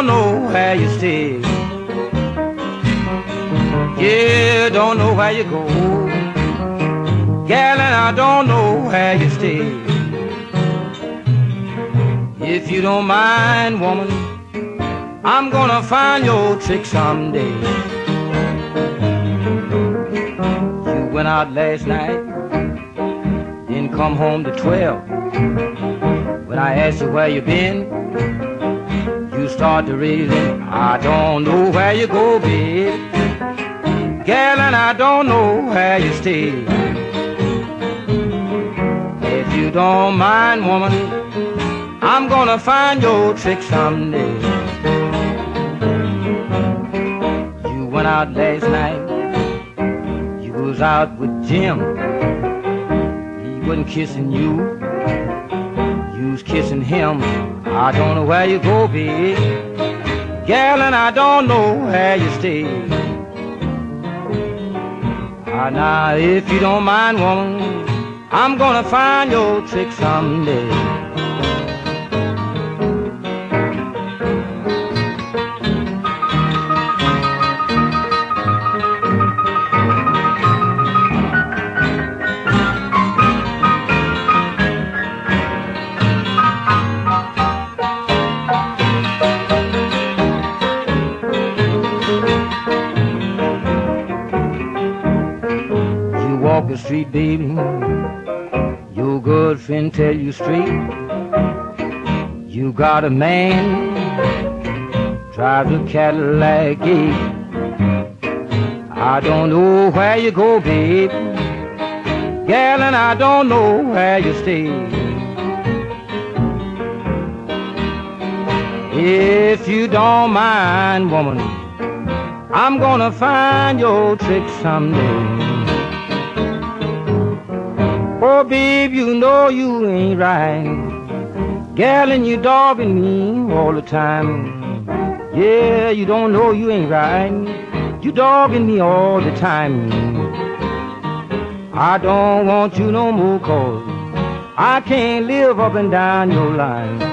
don't know where you stay. Yeah, don't know where you go. Gal, and I don't know where you stay. If you don't mind, woman, I'm gonna find your trick someday. You went out last night, didn't come home till 12. When I asked you where you been, you start to reason, I don't know where you go, babe. Gal, and I don't know where you stay. If you don't mind, woman, I'm gonna find your trick someday. You went out last night, you was out with Jim. He wasn't kissing you, you was kissing him. I don't know where you go, babe. Gal, and I don't know where you stay. Now, if you don't mind, woman, I'm gonna find your trick someday. Walk the street, baby, your good friend tell you straight, you got a man, drive the Cadillac gate. I don't know where you go, babe, gal, and I don't know where you stay. If you don't mind, woman, I'm gonna find your trick someday. Oh, babe, you know you ain't right, gal, and you dogging me all the time. Yeah, you don't know you ain't right, you dogging me all the time. I don't want you no more, 'cause I can't live up and down your line.